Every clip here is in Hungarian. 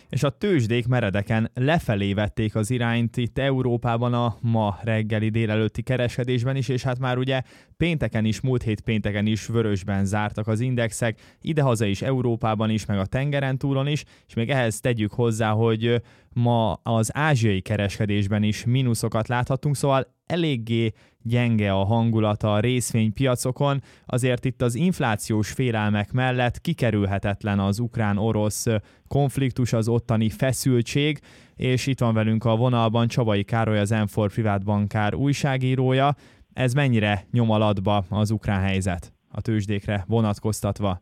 és a tőzsdék meredeken lefelé vették az irányt itt Európában a ma reggeli délelőtti kereskedésben is, és hát már ugye pénteken is, múlt hét pénteken is vörösben zártak az indexek, idehaza is, Európában is, meg a tengeren túlon is, és még ehhez tegyük hozzá, hogy ma az ázsiai kereskedésben is mínuszokat láthatunk, szóval eléggé gyenge a hangulata a részvénypiacokon, azért itt az inflációs félelmek mellett kikerülhetetlen az ukrán-orosz konfliktus, az ottani feszültség, és itt van velünk a vonalban Csabai Károly, az M4 privát bankár újságírója. Ez mennyire nyom alatba az ukrán helyzet a tőzsdékre vonatkoztatva?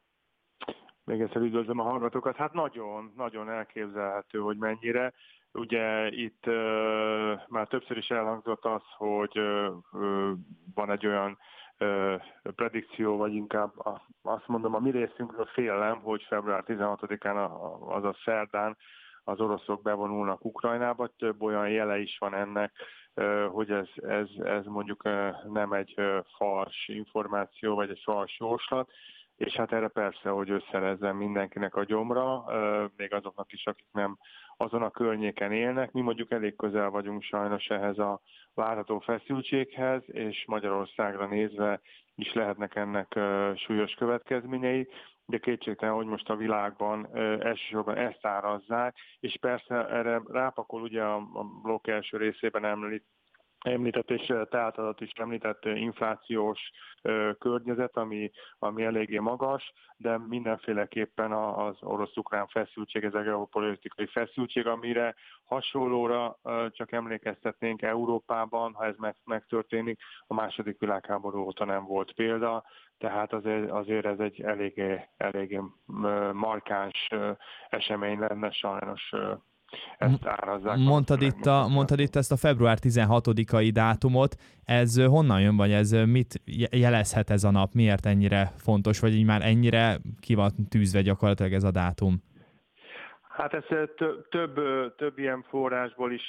Még egyszer üdvözlöm a hallgatókat. Hát nagyon, nagyon elképzelhető, hogy mennyire. Ugye itt már többször is elhangzott az, hogy van egy olyan predikció, vagy inkább azt mondom, a mi részünkről félelem, hogy február 16-án, azaz szerdán az oroszok bevonulnak Ukrajnába. Több olyan jele is van ennek, hogy ez mondjuk nem egy fals információ, vagy egy fals jóslat, és hát erre persze, hogy összerezzen mindenkinek a gyomra, még azoknak is, akik nem azon a környéken élnek. Mi mondjuk elég közel vagyunk sajnos ehhez a várható feszültséghez, és Magyarországra nézve is lehetnek ennek súlyos következményei. De kétségtelen, hogy most a világban elsősorban ezt árazzák, és persze erre rápakol ugye a blokk első részében említett, és te általad is említett inflációs környezet, ami eléggé magas, de mindenféleképpen az orosz-ukrán feszültség, ez a geopolitikai feszültség, amire hasonlóra csak emlékeztetnénk Európában, ha ez megtörténik, a második világháború óta nem volt példa, tehát azért ez egy eléggé markáns esemény lenne sajnos. Ezt árazzák. Mondtad itt ezt a február 16-ai dátumot, ez honnan jön, vagy ez mit jelezhet ez a nap, miért ennyire fontos, vagy így már ennyire ki van tűzve gyakorlatilag ez a dátum? Hát ezt több ilyen forrásból is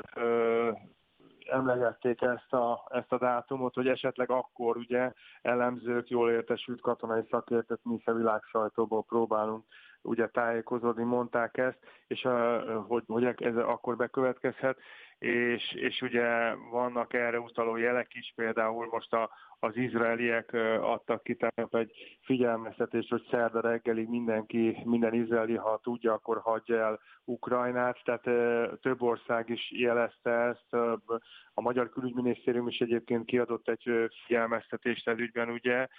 emlegették ezt a dátumot, hogy esetleg akkor ugye elemzők, jól értesült katonai szakértők, mi a világ sajtóból próbálunk ugye tájékozódni, mondták ezt, és hogy ez akkor bekövetkezhet, és ugye vannak erre utaló jelek is, például most az izraeliek adtak ki tegnap egy figyelmeztetést, hogy szerda reggelig minden izraeli, ha tudja, akkor hagyja el Ukrajnát, tehát több ország is jelezte ezt, a Magyar Külügyminisztérium is egyébként kiadott egy figyelmeztetést ez ügyben, ugye.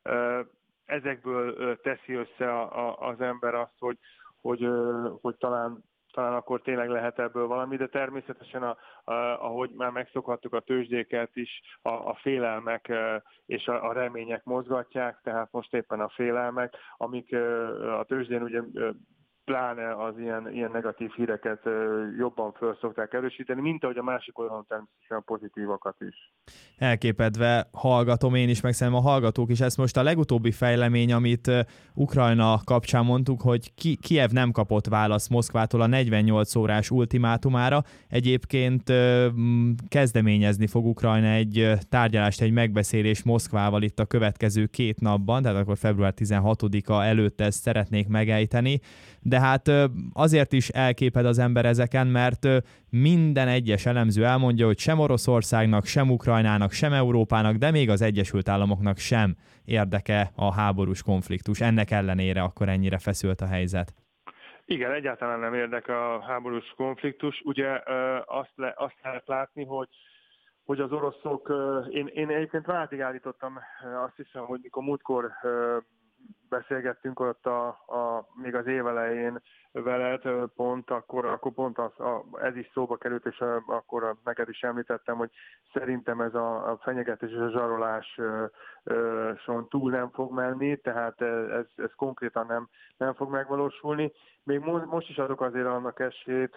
Ezekből teszi össze az ember azt, hogy talán akkor tényleg lehet ebből valami, de természetesen, ahogy már megszokhattuk a tőzsdéket is, a félelmek és a remények mozgatják, tehát most éppen a félelmek, amik a tőzsdén ugye pláne az ilyen negatív híreket jobban föl szokták erősíteni, mint ahogy a másik oldalon természetesen a pozitívakat is. Elképedve hallgatom én is, meg szerintem a hallgatók is. Ez most a legutóbbi fejlemény, amit Ukrajna kapcsán mondtuk, hogy Kijev nem kapott választ Moszkvától a 48 órás ultimátumára. Egyébként kezdeményezni fog Ukrajna egy tárgyalást, egy megbeszélés Moszkvával itt a következő 2 napban, tehát akkor február 16-a előtt ezt szeretnék megejteni. De hát azért is elképed az ember ezeken, mert minden egyes elemző elmondja, hogy sem Oroszországnak, sem Ukrajnának, sem Európának, de még az Egyesült Államoknak sem érdeke a háborús konfliktus. Ennek ellenére akkor ennyire feszült a helyzet. Igen, egyáltalán nem érdeke a háborús konfliktus. Ugye azt lehet látni, hogy az oroszok, én egyébként váltig állítottam, azt hiszem, hogy mikor múltkor beszélgettünk ott még az év elején veled, akkor pont ez is szóba került, és akkor neked is említettem, hogy szerintem ez a fenyegetés és a zsaroláson túl nem fog menni, tehát ez konkrétan nem fog megvalósulni. Még most is adok azért annak esélyt,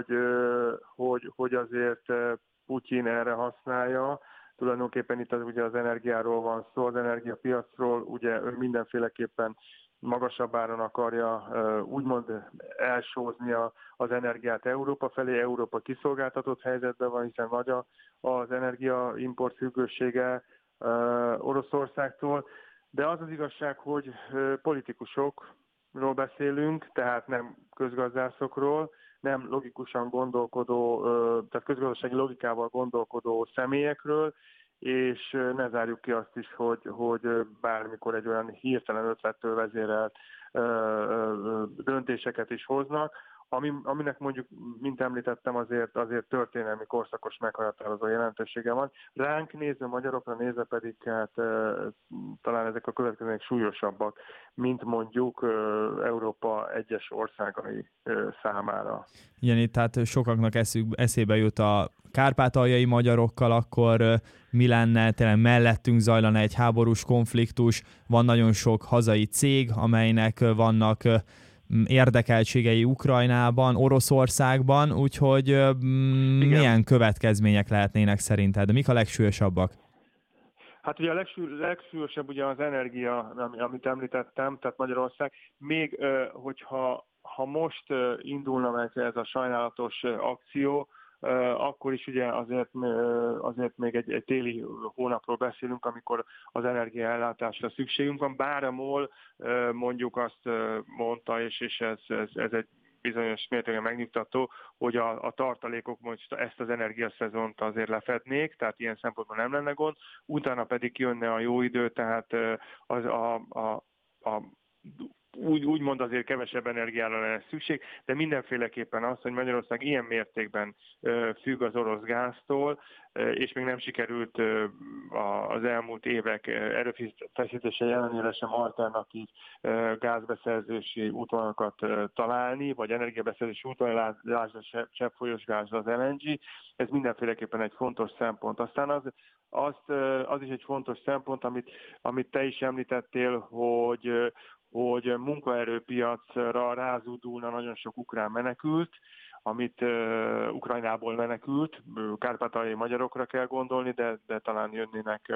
hogy azért Putyin erre használja. Tulajdonképpen itt ugye az energiáról van szó, az energiapiacról, ugye ő mindenféleképpen magasabb áron akarja úgymond elsózni az energiát Európa felé. Európa kiszolgáltatott helyzetben van, hiszen nagy az energiaimport függősége Oroszországtól. De az az igazság, hogy politikusok, közgazdászokról beszélünk, tehát nem közgazdászokról, nem logikusan gondolkodó, tehát közgazdasági logikával gondolkodó személyekről, és ne zárjuk ki azt is, hogy bármikor egy olyan hirtelen ötlettől vezérelt döntéseket is hoznak, aminek mondjuk, mint említettem, azért történelmi korszakos meghatározó jelentősége van. Ránk nézve, magyarokra nézve pedig hát, talán ezek a következők súlyosabbak, mint mondjuk Európa egyes országai számára. Igen, itt tehát sokaknak eszébe jut a kárpátaljai magyarokkal, akkor mi lenne, tényleg mellettünk zajlana egy háborús konfliktus, van nagyon sok hazai cég, amelynek vannak érdekeltségei Ukrajnában, Oroszországban, úgyhogy milyen következmények lehetnének szerinted? Mik a legsúlyosabbak? Hát ugye a legsúlyosabb ugye az energia, amit említettem, tehát Magyarország. Még hogyha most indulna meg ez a sajnálatos akció, akkor is ugye azért még egy téli hónapról beszélünk, amikor az energiaellátásra szükségünk van, bár a MOL mondjuk azt mondta, és ez egy bizonyos mértékben megnyugtató, hogy a tartalékok most ezt az energiaszezont azért lefednék, tehát ilyen szempontból nem lenne gond, utána pedig jönne a jó idő, tehát úgymond azért kevesebb energiára lenne szükség, de mindenféleképpen az, hogy Magyarország ilyen mértékben függ az orosz gáztól, és még nem sikerült az elmúlt évek erőfeszítése ellenére sem alternatív gázbeszerzési útvonalakat találni, vagy energiabeszerzési útvonal, lásd cseppfolyós gáz az LNG, ez mindenféleképpen egy fontos szempont. Aztán az is egy fontos szempont, amit te is említettél, hogy munkaerőpiacra rázúdulna nagyon sok ukrán menekült, amit Ukrajnából menekült, kárpátaljai magyarokra kell gondolni, de talán jönnének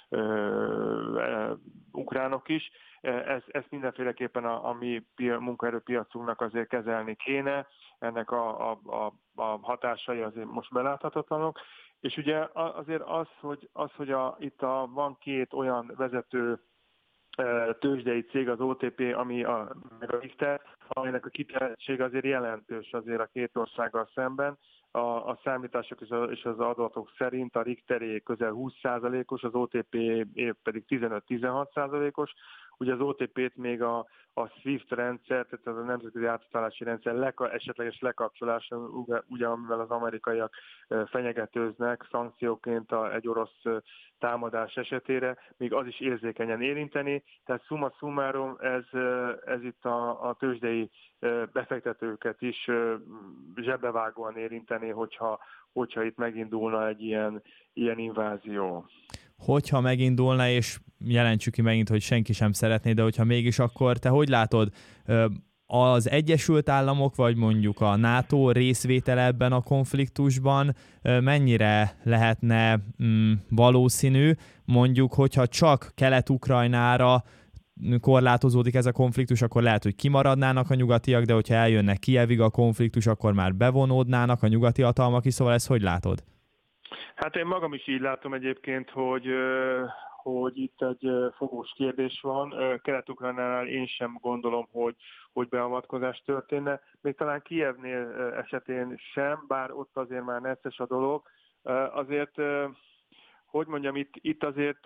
ukránok is. Ezt mindenféleképpen a mi munkaerőpiacunknak azért kezelni kéne, ennek a hatásai azért most beláthatatlanok. És ugye azért hogy itt van két olyan vezető tőzsdei cég, az OTP, meg a Richter, aminek a kitettsége azért jelentős azért a két országgal szemben. A számítások és az adatok szerint a Richteré közel 20%-os, az OTP pedig 15-16%-os. Ugye az OTP-t még a SWIFT rendszer, tehát az a nemzetközi átutalási rendszer esetleges lekapcsolása, ugye amivel az amerikaiak fenyegetőznek szankcióként egy orosz támadás esetére, még az is érzékenyen érinteni. Tehát summa summarum ez itt a tőzsdei befektetőket is zsebbevágóan érinteni, hogyha itt megindulna egy ilyen invázió. Hogyha megindulna, és jelentsük ki megint, hogy senki sem szeretné, de hogyha mégis, akkor te hogy látod, az Egyesült Államok, vagy mondjuk a NATO részvétele ebben a konfliktusban mennyire lehetne valószínű, mondjuk, hogyha csak Kelet-Ukrajnára korlátozódik ez a konfliktus, akkor lehet, hogy kimaradnának a nyugatiak, de hogyha eljönnek Kijevig a konfliktus, akkor már bevonódnának a nyugati hatalmak is, szóval ezt hogy látod? Hát én magam is így látom egyébként, hogy itt egy fogós kérdés van. Kelet-Ukrajnánál én sem gondolom, hogy beavatkozás történne. Még talán Kijevnél esetén sem, bár ott azért már necces a dolog. Azért, hogy mondjam, itt azért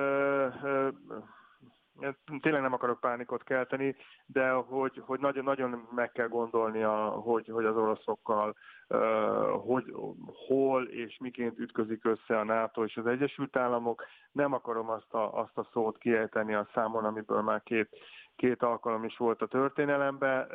tényleg nem akarok pánikot kelteni, de hogy nagyon meg kell gondolnia, hogy az oroszokkal hol és miként ütközik össze a NATO és az Egyesült Államok. Nem akarom azt a szót kiejteni a számon, amiből már két alkalom is volt a történelemben,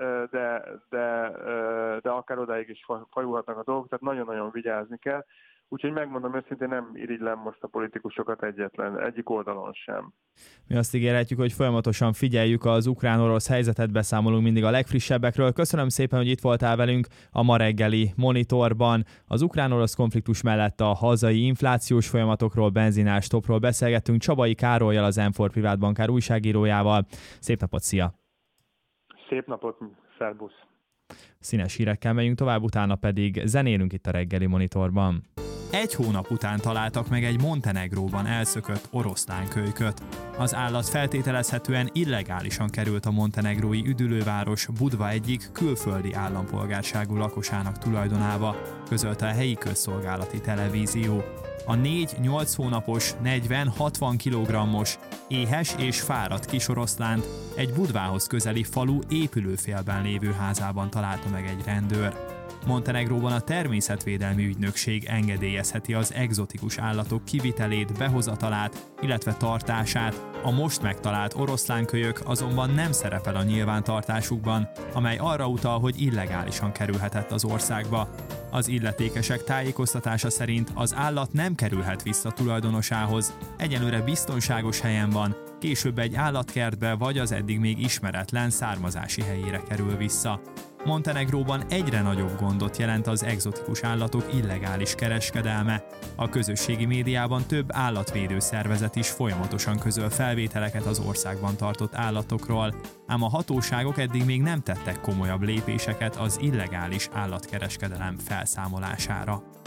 de akár odáig is fajulhatnak a dolgok, tehát nagyon-nagyon vigyázni kell. Úgyhogy megmondom őszintén, nem irigylem most a politikusokat egyik oldalon sem. Mi azt ígérhetjük, hogy folyamatosan figyeljük az ukrán-orosz helyzetet, beszámolunk mindig a legfrissebbekről. Köszönöm szépen, hogy itt voltál velünk a ma reggeli Monitorban. Az ukrán-orosz konfliktus mellett a hazai inflációs folyamatokról, benzinástopról beszélgettünk Csabai Károllyal, az M4 Privát Bankár újságírójával. Szép napot, szia! Szép napot, szervusz! Színes hírekkel megyünk tovább, utána pedig zenélünk itt a reggeli Monitorban. 1 hónap után találtak meg egy Montenegróban elszökött oroszlánkölyköt. Az állat feltételezhetően illegálisan került a montenegrói üdülőváros Budva egyik külföldi állampolgárságú lakosának tulajdonába, közölte a helyi közszolgálati televízió. A 4-8 hónapos, 40-60 kg-os, éhes és fáradt kisoroszlánt egy Budvához közeli falu épülőfélben lévő házában találta meg egy rendőr. Montenegróban a természetvédelmi ügynökség engedélyezheti az egzotikus állatok kivitelét, behozatalát, illetve tartását. A most megtalált oroszlánkölyök azonban nem szerepel a nyilvántartásukban, amely arra utal, hogy illegálisan kerülhetett az országba. Az illetékesek tájékoztatása szerint az állat nem kerülhet vissza tulajdonosához, egyelőre biztonságos helyen van, később egy állatkertbe vagy az eddig még ismeretlen származási helyére kerül vissza. Montenegróban egyre nagyobb gondot jelent az egzotikus állatok illegális kereskedelme. A közösségi médiában több állatvédő szervezet is folyamatosan közöl felvételeket az országban tartott állatokról, ám a hatóságok eddig még nem tettek komolyabb lépéseket az illegális állatkereskedelem felszámolására.